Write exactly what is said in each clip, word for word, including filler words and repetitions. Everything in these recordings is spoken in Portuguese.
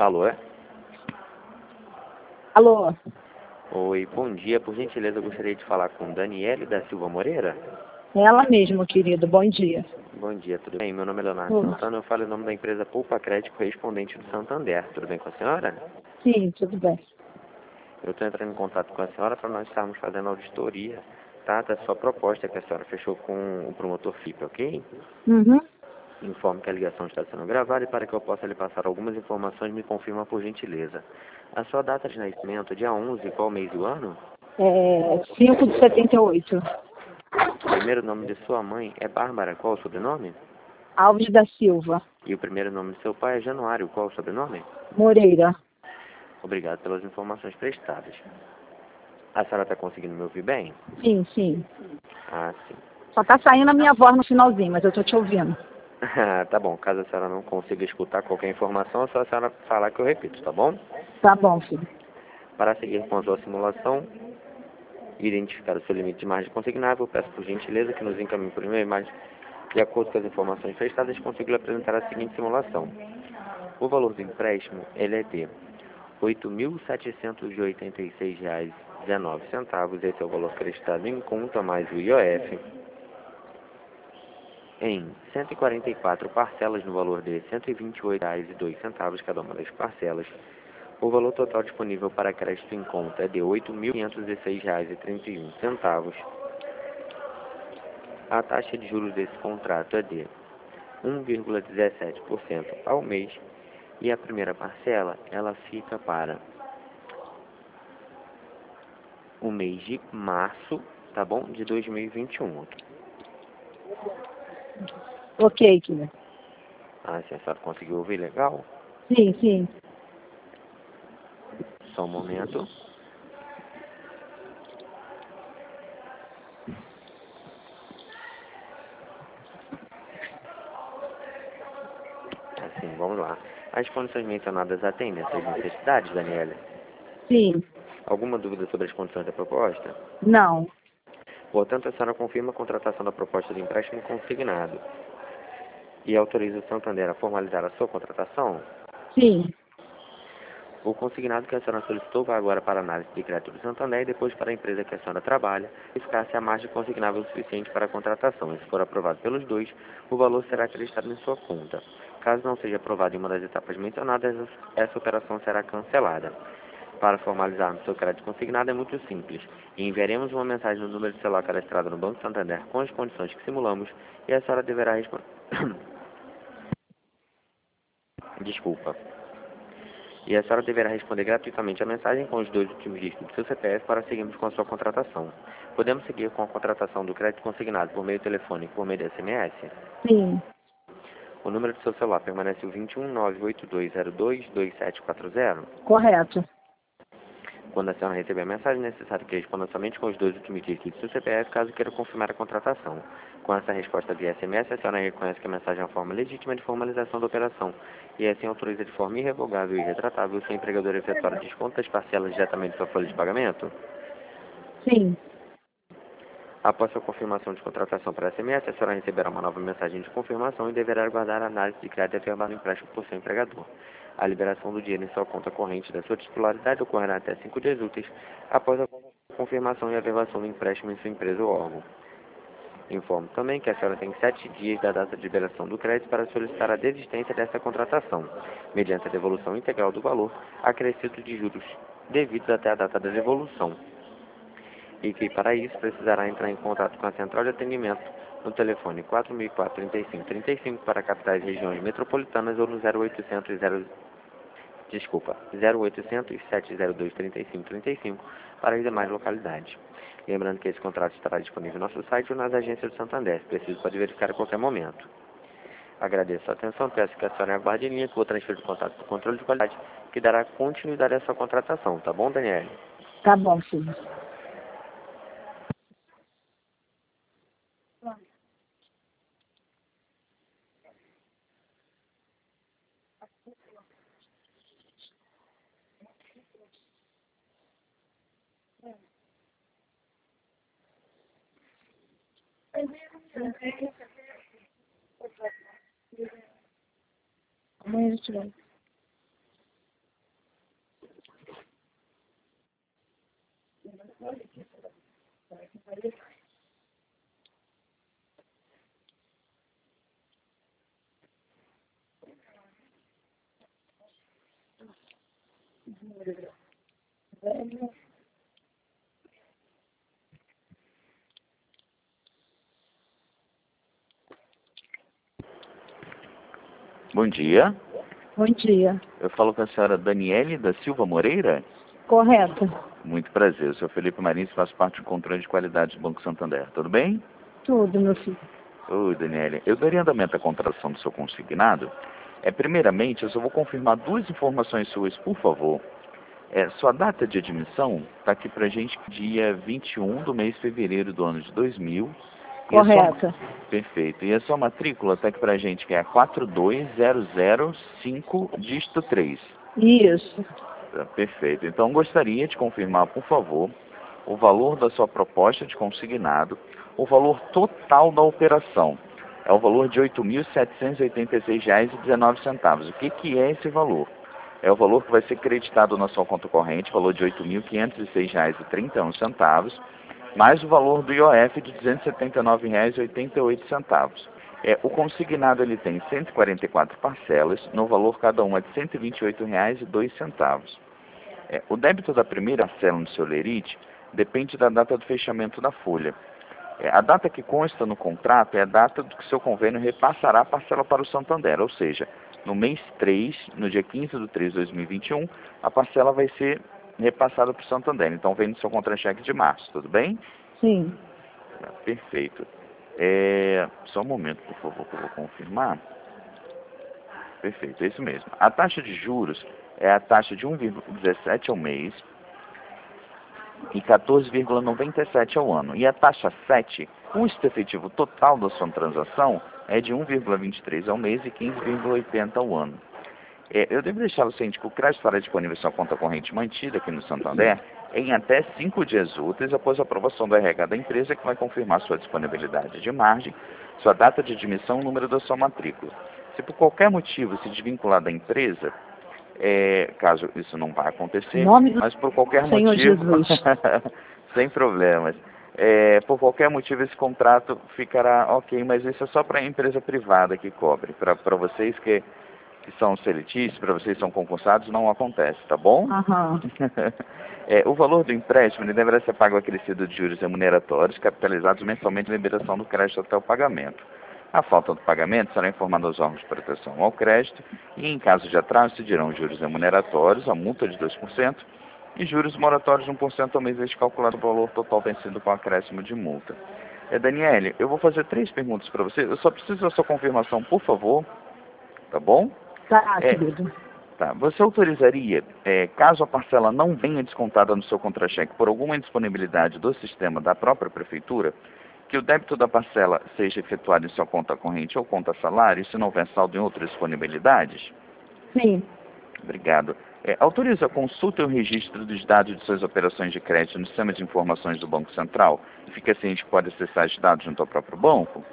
Alô, é? Alô? Oi, bom dia. Por gentileza, eu gostaria de falar com Daniele da Silva Moreira. Ela mesmo, querido. Bom dia. Bom dia, tudo bem? Meu nome é Leonardo Tudo. Santana, eu falo em nome da empresa Poupa Crédito, correspondente do Santander. Tudo bem com a senhora? Sim, tudo bem. Eu estou entrando em contato com a senhora para nós estarmos fazendo auditoria, tá, da sua proposta que a senhora fechou com o promotor F I P, ok? Uhum. Informo que a ligação está sendo gravada e para que eu possa lhe passar algumas informações, me confirma por gentileza. A sua data de nascimento, dia onze, qual mês do ano? É cinco de setenta e oito. O primeiro nome de sua mãe é Bárbara, qual o sobrenome? Alves da Silva. E o primeiro nome de seu pai é Januário, qual o sobrenome? Moreira. Obrigado pelas informações prestadas. A senhora está conseguindo me ouvir bem? Sim, sim. Ah, sim. Só tá saindo a minha voz no finalzinho, mas eu tô te ouvindo. Tá bom, caso a senhora não consiga escutar qualquer informação, é só a senhora falar que eu repito, tá bom? Tá bom, filho. Para seguir com a sua simulação e identificar o seu limite de margem consignável, peço por gentileza que nos encaminhe por e-mail imagem. De acordo com as informações prestadas, consigo lhe apresentar a seguinte simulação. O valor do empréstimo ele é de oito mil setecentos e oitenta e seis reais e dezenove centavos. Esse é o valor acreditado em conta mais o I O F. Em cento e quarenta e quatro parcelas no valor de cento e vinte e oito reais e dois centavos cada uma das parcelas. O valor total disponível para crédito em conta é de oito mil quinhentos e seis reais e trinta e um centavos. A taxa de juros desse contrato é de um vírgula dezessete por cento ao mês e a primeira parcela ela fica para o mês de março, tá bom? De dois mil e vinte e um. Ok, querida. Ah, se a senhora conseguiu ouvir legal? Sim, sim. Só um momento. Assim, vamos lá. As condições mencionadas atendem às suas necessidades, Daniela? Sim. Alguma dúvida sobre as condições da proposta? Não. Portanto, a senhora confirma a contratação da proposta de empréstimo consignado e autoriza o Santander a formalizar a sua contratação? Sim. O consignado que a senhora solicitou vai agora para a análise de crédito do Santander e depois para a empresa que a senhora trabalha, verificar se a margem consignável é o suficiente para a contratação. E se for aprovado pelos dois, o valor será acreditado em sua conta. Caso não seja aprovado em uma das etapas mencionadas, essa operação será cancelada. Para formalizarmos seu crédito consignado é muito simples. Enviaremos uma mensagem no número de celular cadastrado no Banco Santander com as condições que simulamos e a senhora deverá responder. Desculpa. E a senhora deverá responder gratuitamente a mensagem com os dois últimos dígitos do seu C P F para seguirmos com a sua contratação. Podemos seguir com a contratação do crédito consignado por meio telefônico por meio de S M S? Sim. O número do seu celular permanece o vinte e um, nove oito dois zero dois, dois sete quatro zero? Correto. Quando a senhora receber a mensagem, é necessário que responda somente com os dois últimos dígitos do seu C P F, caso queira confirmar a contratação. Com essa resposta via S M S, a senhora reconhece que a mensagem é uma forma legítima de formalização da operação e assim autoriza de forma irrevogável e irretratável o seu empregador a efetuar o desconto das parcelas diretamente da sua folha de pagamento? Sim. Após sua confirmação de contratação para S M S, a senhora receberá uma nova mensagem de confirmação e deverá aguardar a análise de crédito afirmado no empréstimo por seu empregador. A liberação do dinheiro em sua conta corrente da sua titularidade ocorrerá até cinco dias úteis após a confirmação e averbação do empréstimo em sua empresa ou órgão. Informo também que a senhora tem sete dias da data de liberação do crédito para solicitar a desistência dessa contratação, mediante a devolução integral do valor acrescido de juros devidos até a data da devolução. E que, para isso, precisará entrar em contato com a central de atendimento no telefone quatro mil e quatro, trinta e cinco, trinta e cinco para capitais e regiões metropolitanas ou no zero oitocentos, zero, desculpa, zero oitocentos, sete zero dois, trinta e cinco, trinta e cinco para as demais localidades. Lembrando que esse contrato estará disponível no nosso site ou nas agências do Santander, se preciso pode verificar a qualquer momento. Agradeço a atenção, peço que a senhora aguarde em linha que vou transferir o contato para o controle de qualidade, que dará continuidade à sua contratação, tá bom, Daniele? Tá bom, filho. Amanhã a gente vai. Bom dia. Bom dia. Eu falo com a senhora Daniele da Silva Moreira. Correto. Muito prazer. Eu sou Felipe Marins, faço parte do controle de qualidade do Banco Santander. Tudo bem? Tudo, meu filho. Oi, Daniele. Eu daria andamento à contratação do seu consignado. É, primeiramente, eu só vou confirmar duas informações suas, por favor. É, sua data de admissão está aqui para a gente dia vinte e um do mês de fevereiro do ano de dois mil. Correto. Sua... Perfeito. E a sua matrícula está aqui para a gente, que é a quatro dois zero zero cinco, dígito três. Isso. Tá, perfeito. Então, gostaria de confirmar, por favor, o valor da sua proposta de consignado, o valor total da operação. É o valor de oito mil setecentos e oitenta e seis reais e dezenove centavos. O que, que é esse valor? É o valor que vai ser creditado na sua conta corrente, valor de oito mil quinhentos e seis reais e trinta e um centavos, mais o valor do I O F de duzentos e setenta e nove reais e oitenta e oito centavos. É, o consignado ele tem cento e quarenta e quatro parcelas, no valor cada uma de cento e vinte e oito reais e dois centavos. É, o débito da primeira parcela no seu lerite depende da data do fechamento da folha. É, a data que consta no contrato é a data do que seu convênio repassará a parcela para o Santander, ou seja, no mês três, no dia quinze de três de dois mil e vinte e um, a parcela vai ser repassada para o Santander. Então vem no seu contra-cheque de março, tudo bem? Sim. Ah, perfeito. É, só um momento, por favor, que eu vou confirmar. Perfeito, é isso mesmo. A taxa de juros é a taxa de um vírgula dezessete ao mês e quatorze vírgula noventa e sete ao ano. E a taxa sete, custo efetivo total da sua transação, é de um vírgula vinte e três ao mês e quinze vírgula oitenta ao ano. É, eu devo deixar o ciente que o crédito estará disponível em sua conta corrente mantida aqui no Santander em até cinco dias úteis após a aprovação do R H da empresa, que vai confirmar sua disponibilidade de margem, sua data de admissão e o número da sua matrícula. Se por qualquer motivo se desvincular da empresa, é, caso isso não vá acontecer, Nome do mas por qualquer Senhor motivo, Jesus. sem problemas, é, por qualquer motivo esse contrato ficará ok, mas isso é só para a empresa privada que cobre. Para vocês que, que são seletistas, para vocês que são concursados, não acontece, tá bom? Aham. É, o valor do empréstimo ele deverá ser pago acrescido de juros remuneratórios, capitalizados mensalmente na liberação do crédito até o pagamento. A falta do pagamento será informada aos órgãos de proteção ao crédito e, em caso de atraso, se dirão juros remuneratórios, a multa de dois por cento e juros moratórios de um por cento ao mês desde calculado o valor total vencido com acréscimo de multa. É, Daniele, eu vou fazer três perguntas para você. Eu só preciso da sua confirmação, por favor. Tá bom? Tá, É, querido. tá. Você autorizaria, é, caso a parcela não venha descontada no seu contra-cheque por alguma indisponibilidade do sistema da própria prefeitura, que o débito da parcela seja efetuado em sua conta corrente ou conta salário, se não houver saldo em outras disponibilidades? Sim. Obrigado. É, autoriza a consulta e o registro dos dados de suas operações de crédito no sistema de informações do Banco Central e fica ciente que pode acessar esses dados junto ao próprio banco?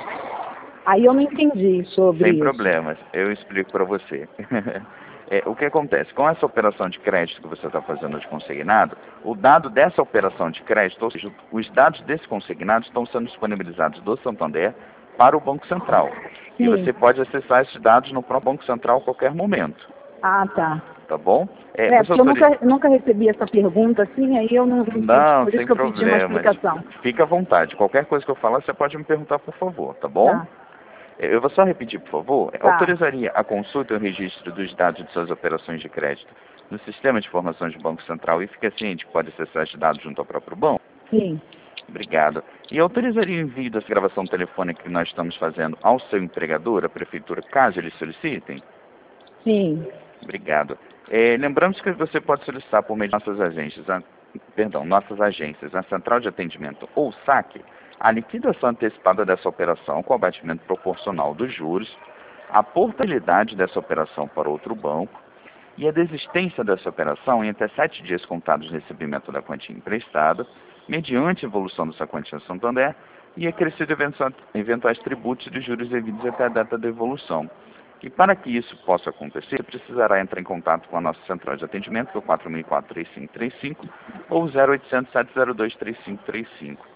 Aí eu não entendi sobre Sem isso. problemas, eu explico para você. É, o que acontece? Com essa operação de crédito que você está fazendo de consignado, o dado dessa operação de crédito, ou seja, os dados desse consignado estão sendo disponibilizados do Santander para o Banco Central. E Sim. você pode acessar esses dados no próprio Banco Central a qualquer momento. Ah, tá. Tá bom? É, você porque eu autoriza- nunca, nunca recebi essa pergunta assim, aí eu não entendi. Não, Por isso sem que eu pedi uma problemas. explicação. Fica à vontade. Qualquer coisa que eu falar, você pode me perguntar, por favor, tá bom? Tá. Eu vou só repetir, por favor. Tá. Autorizaria a consulta e o registro dos dados de suas operações de crédito no sistema de informações do Banco Central e fica ciente que pode acessar esses dados junto ao próprio banco? Sim. Obrigado. E autorizaria o envio dessa gravação telefônica que nós estamos fazendo ao seu empregador, a prefeitura, caso eles solicitem? Sim. Obrigado. É, lembramos que você pode solicitar por meio de nossas agências, a, perdão, nossas agências, a Central de Atendimento ou SAC, a liquidação antecipada dessa operação com abatimento proporcional dos juros, a portabilidade dessa operação para outro banco e a desistência dessa operação em até sete dias contados de recebimento da quantia emprestada, mediante evolução dessa quantia Santander e acrescido eventuais tributos de juros devidos até a data da evolução. E para que isso possa acontecer, precisará entrar em contato com a nossa central de atendimento, que é o quatro mil e quatro, três cinco três cinco, ou zero oitocentos, sete zero dois, três cinco três cinco.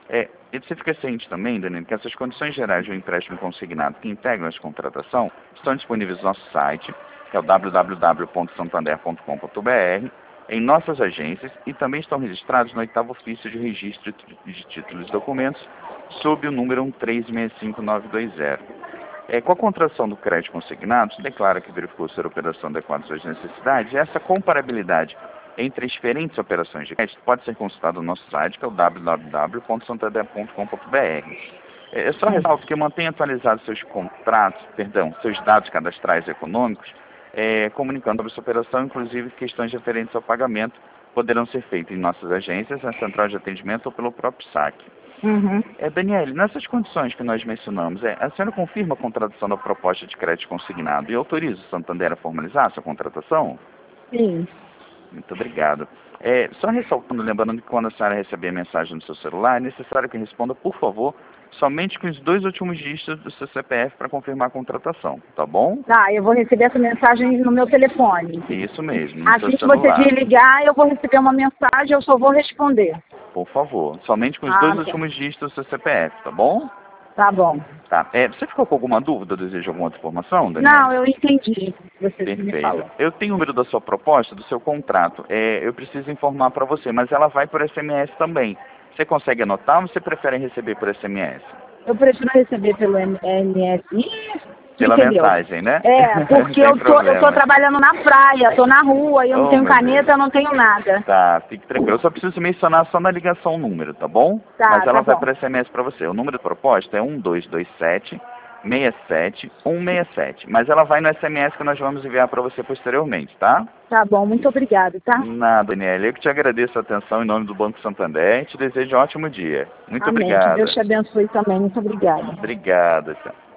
É, e você fica ciente também, Danilo, que essas condições gerais de um empréstimo consignado que integram essa contratação estão disponíveis no nosso site, que é o w w w ponto santander ponto com ponto b r, em nossas agências e também estão registrados no oitavo ofício de registro de títulos e documentos, sob o número um três seis cinco nove dois zero. É, com a contratação do crédito consignado, se declara que verificou ser a operação adequada às suas necessidades, e essa comparabilidade entre as diferentes operações de crédito pode ser consultada no nosso site, que é o w w w ponto santander ponto com ponto b r. É, eu só ressalto que mantenha atualizados seus contratos, perdão, seus dados cadastrais e econômicos, é, comunicando sobre essa operação, inclusive questões referentes ao pagamento, poderão ser feitas em nossas agências, na central de atendimento ou pelo próprio saque. Uhum. É, Daniele, nessas condições que nós mencionamos, é, a senhora confirma a contratação da proposta de crédito consignado e autoriza o Santander a formalizar essa contratação? Sim. Muito obrigado. É, só ressaltando, lembrando que quando a senhora receber a mensagem no seu celular, é necessário que responda, por favor, somente com os dois últimos dígitos do seu C P F para confirmar a contratação, tá bom? Tá, eu vou receber essa mensagem no meu telefone. Isso mesmo, no Assim seu que você celular. desligar, eu vou receber uma mensagem, eu só vou responder. Por favor, somente com os Ah, dois tá. últimos dígitos do seu C P F, tá bom? Tá bom. Tá. É, você ficou com alguma dúvida, deseja alguma outra informação, Daniel? Não, eu entendi. Você me Perfeito. falou. Eu tenho o número da sua proposta, do seu contrato. É, eu preciso informar para você, mas ela vai por S M S também. Você consegue anotar ou você prefere receber por S M S? Eu prefiro receber pelo M S. Ih, Pela entendeu? mensagem, né? É, porque Sem eu tô, eu tô problema. trabalhando na praia, tô na rua, e eu não Oh, tenho meu caneta, Deus. eu não tenho nada. Tá, fique tranquilo. Eu só preciso mencionar só na ligação o número, tá bom? Tá, Mas ela tá vai bom. por S M S para você. O número da proposta é um dois dois sete, seis sete, um seis sete. Mas ela vai no S M S que nós vamos enviar para você posteriormente, tá? Tá bom, muito obrigado, tá? Nada, Daniela. Eu que te agradeço a atenção em nome do Banco Santander e te desejo um ótimo dia. Muito Amém. Que obrigado. Deus te abençoe também. Muito obrigada. Obrigado, tchau.